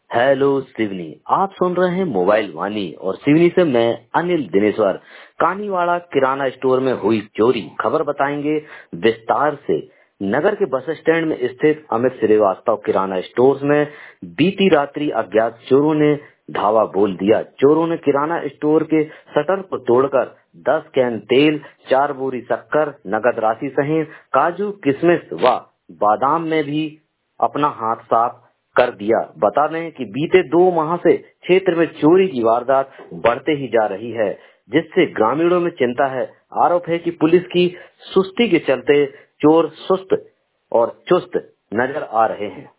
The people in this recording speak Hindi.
हेलो सिवनी। आप सुन रहे हैं मोबाइल वाणी और सिवनी से मैं अनिल दिनेश्वर। कानीवाड़ा किराना स्टोर में हुई चोरी खबर बताएंगे विस्तार से। नगर के बस स्टैंड में स्थित अमित श्रीवास्तव किराना स्टोर में बीती रात्रि अज्ञात चोरों ने धावा बोल दिया। चोरों ने किराना स्टोर के शटर को तोड़कर 10 कैन तेल, 4 बोरी शक्कर, नगद राशि सहित काजू, किशमिश व बादाम में भी अपना हाथ साफ कर दिया। बता दें कि बीते 2 माह से क्षेत्र में चोरी की वारदात बढ़ते ही जा रही है, जिससे ग्रामीणों में चिंता है। आरोप है कि पुलिस की सुस्ती के चलते चोर सुस्त और चुस्त नजर आ रहे हैं।